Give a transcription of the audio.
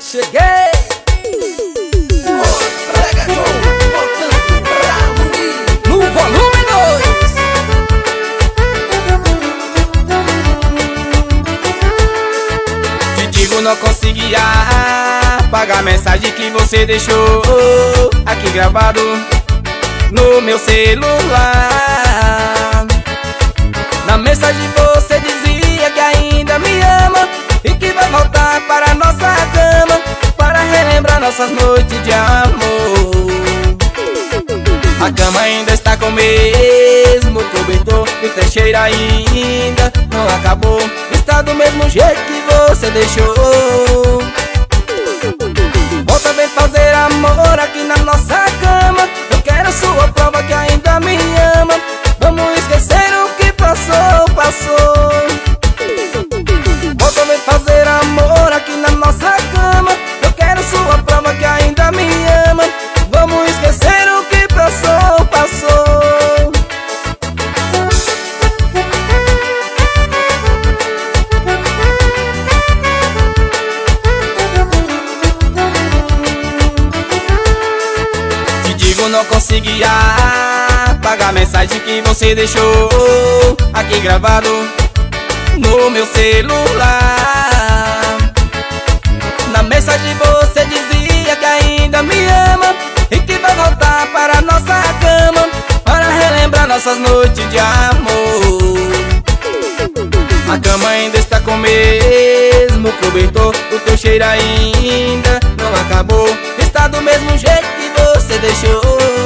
Cheguei! No volume 2. Te digo, não conseguia apagar a mensagem que você deixou aqui gravado no meu celular. Na mensagem você dizia que ainda me ama e que vai voltar para nossa cama para relembrar nossas noites de amor. A cama ainda está com o mesmo cobertor e o teu cheiro ainda não acabou. Está do mesmo jeito que você deixou. Volta, vem fazer amor aqui na nossa cama. Eu quero sua prova que ainda me ama. Vamos esquecer o que passou, passou. Volta, vem fazer amor aqui na nossa cama. Eu quero sua prova que ainda me ama. Vamos esquecer o que passou, passou. Te digo, não conseguia apagar a mensagem que você deixou aqui gravado no meu celular. Na mensagem você dizia que ainda me ama e que vai voltar para nossa cama para relembrar nossas noites de amor. A cama ainda está com o mesmo cobertor, o teu cheiro ainda não acabou. Está do mesmo jeito que você deixou.